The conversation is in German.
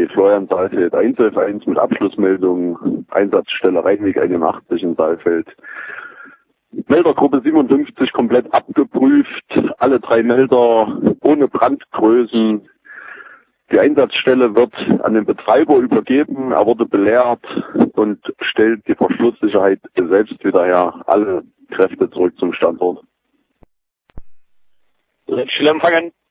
Florian Saalfeld 111 mit Abschlussmeldung, Einsatzstelle Rheinweg 81 in Saalfeld. Meldergruppe 57 komplett abgeprüft, alle 3 Melder ohne Brandgrößen. Die Einsatzstelle wird an den Betreiber übergeben, er wurde belehrt und stellt die Verschlusssicherheit selbst wieder her. Alle Kräfte zurück zum Standort. Stille empfangen.